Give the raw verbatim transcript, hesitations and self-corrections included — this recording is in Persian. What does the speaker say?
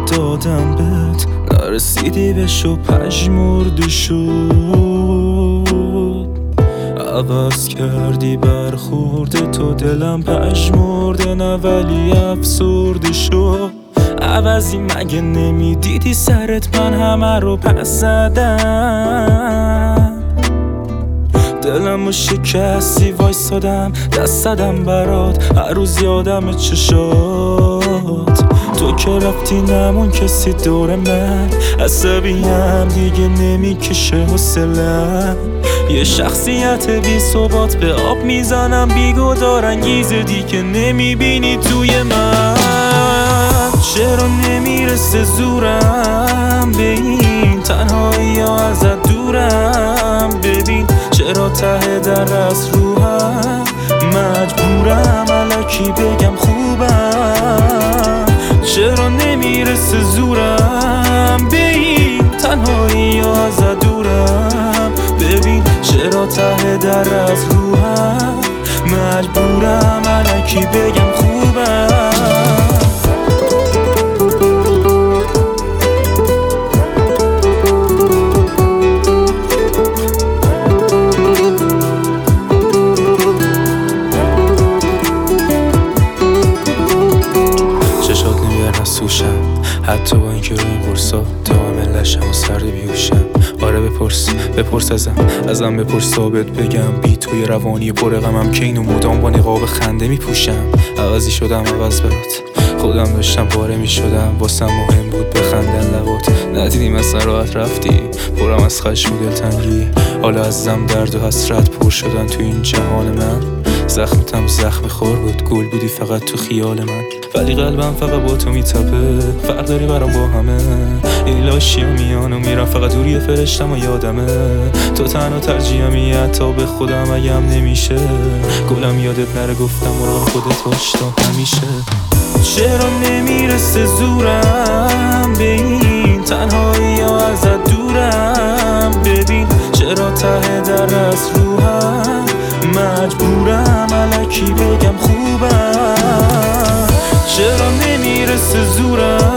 دادم بهت نرسیدی بشو پژمرده شد. عوض کردی برخورده تو دلم پژمرده نه ولی افسرده شد. عوضی مگه نمیدیدی سرت من همه رو پس زدم. دلم و شکستی وایسادم دست زدم برات هر روز یادم چشات. تو که رفتی نمون کسی دور من عصبیم دیگه نمیکشه حوصله‌ام. یه شخصیت بی ثبات به آب میزنم بیگدار انگیزه دیگه نمیبینی توی من. چرا نمیرسه زورم به این تنهایی ها ازت دورم. ببین چرا ته در از روحم مجبورم الکی بگم خوبم. چرا نمیرسه زورم به این تنهایی ها ازت دورم. ببین چرا ته در از روحم مجبورم الکی بگم خوبم. حتی با اینکه روی این قرصا تا ملشم و سرد بیوشم. آره بپرس بپرس ازم ازم بپرس ثابت بگم بی توی روانی پر غمم که اینو مدام با نقاب خنده میپوشم. عوضی شدم عوض برات خودم داشتم پاره میشدم واسم مهم بود بخندن لبات. ندیدی مثلا راحت رفتی پرم از خشم و دلتنگی. حالا ازم درد و حسرت پر شدن تو این جهان من. زخمتم زخم خور بود گل بودی فقط تو خیال من. ولی قلبم فقط با تو میتپه فرق داری برام با همه. این لاشی و میان و میرم فقط دوری فرشتم و یادمه. تو تنها ترجیحمی حتی به خودم اگم نمیشه. گلم یادت نره گفتم مراقب خودت باش تا همیشه. چرا نمیرسه زورم به این تنهایی ها ازت دورم. ببین چرا ته در از روحم مجبورم الکی بگم خوبم. چرا نمیرسه زورم